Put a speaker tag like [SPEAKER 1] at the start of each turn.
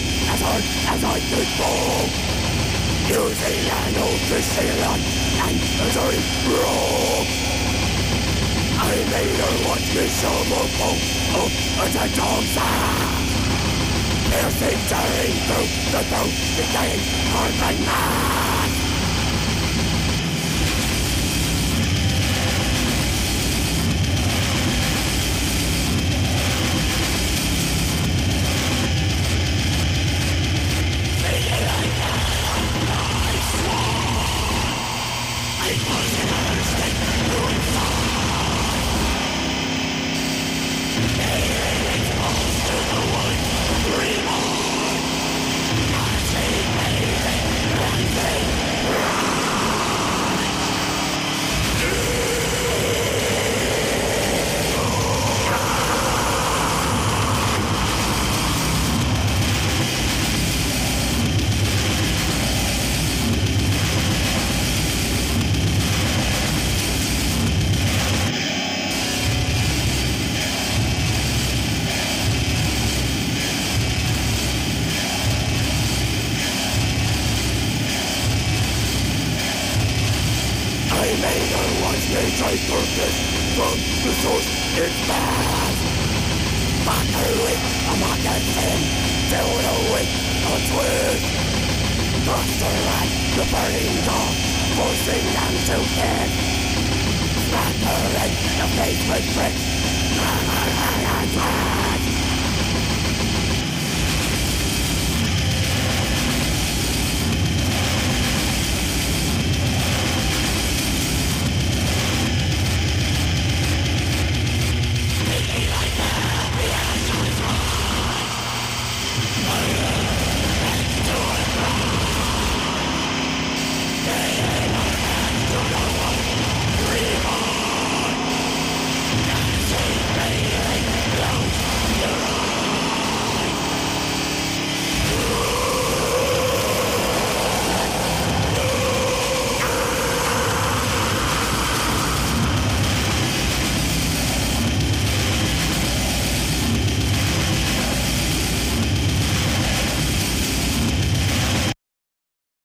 [SPEAKER 1] as hard as I could fall. Using an old Sicilian and a dirty rope. I made her watch me shovel up a dead dog's ass. Piercing, tearing through the throat, decaying heart and mass. Purpose from the source it's bad. Battery, a moccasin, filled with a twist. Buster at the burning dog, forcing them to kick. Smattering the face with bricks, and